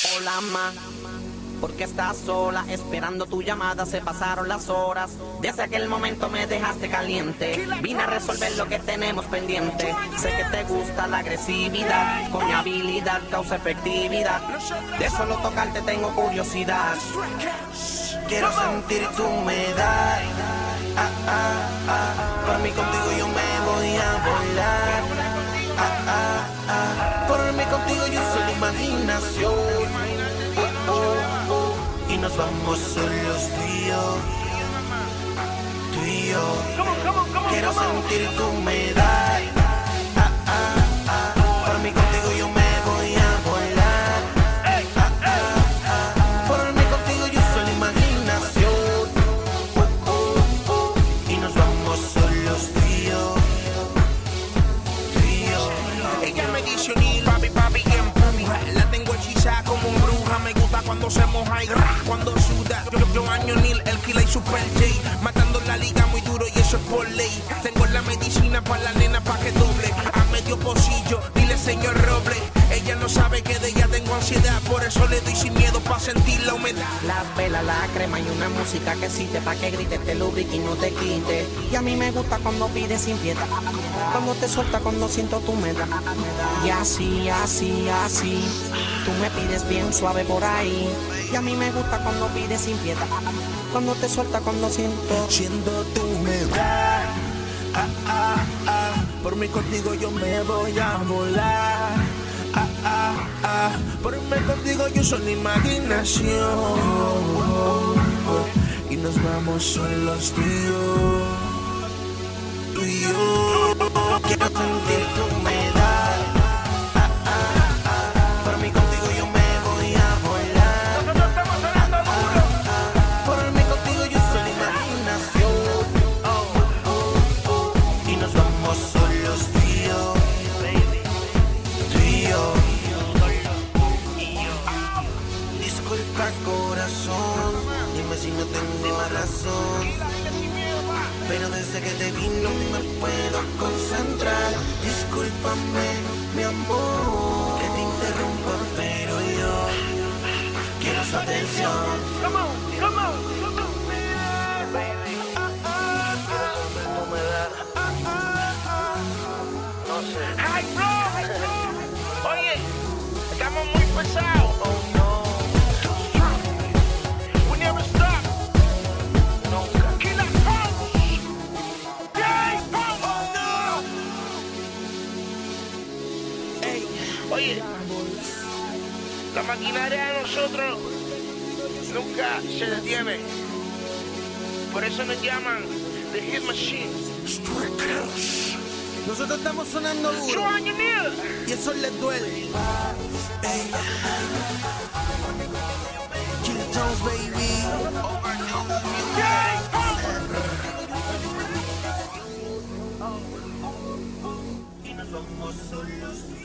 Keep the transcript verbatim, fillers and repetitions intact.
Hola, ma, porque estás sola, esperando tu llamada, se pasaron las horas. Desde aquel momento me dejaste caliente, vine a resolver lo que tenemos pendiente. Sé que te gusta la agresividad, con mi habilidad causa efectividad. De solo tocarte tengo curiosidad. Quiero sentir tu humedad. Ah, ah, ah. Por mí contigo yo me voy a volar. Ah, ah, ah. Por mí contigo yo soy la imaginación. Oh, oh, oh. Y nos vamos solos tú y yo. Tú y yo. Quiero sentir tu humedad. Ah, ah, ah. Por mí contigo yo me voy a volar. Ah, ah, ah. Por mí contigo yo soy la imaginación. Oh, oh, oh. Y nos vamos solos tú y yo. Tú y yo. Ella me dice O'Neal, papi, papi, y empuja. La tengo hechizada como un bruja. Me gusta cuando se moja y ra, cuando suda. Yo, yo, yo año Neil, el Killa y Super J. Matando la liga muy duro y eso es por ley. Tengo la medicina para la nena pa' que doble. A medio pocillo, dile señor Roble. Ella no sabe que de ella tengo ansiedad. Por eso le doy sin miedo pa' sentir la humedad. La vela, la crema y una música que existe pa' que grites, te lubrique y no te quite. Y a mí me gusta cuando pides sin piedad, cuando te suelta, cuando siento tu humedad. Y así, así, así, tú me pides bien suave por ahí. Y a mí me gusta cuando pides sin piedad, cuando te suelta, cuando siento. Siendo tu humedad. Ah, ah, ah. Por mí contigo yo me voy a volar. Ah, ah, ah. Por mí contigo yo soy la imaginación. Y nos vamos solos tú y yo. Tú y yo. Quiero sentir tu humedad. Ah, ah, ah. Por mí contigo yo me voy a volar. Ah, ah. Por mí contigo yo soy la imaginación. Oh, oh, oh. Y nos vamos solos tú y yo. Tú y yo. Disculpa corazón, dime si no tengo razón. Pero desde que te vi no me puedo concentrar. Discúlpame, mi amor, que te interrumpa, pero yo quiero su atención. Come on, come on, come on, baby. Tú me das, no sé. Ay, bro. Oye, estamos muy pesados. Oh no, We never stop. nunca. Killa Punch. Yay, Punch. Ey, Oye, la maquinaria de nosotros nunca se detiene. Por eso nos llaman The Hit Machine. nosotros estamos sonando Yo duro año Neil. y eso les duele. Ey. Kill Tones, baby. Yay, Punch. Y nos vamos solos.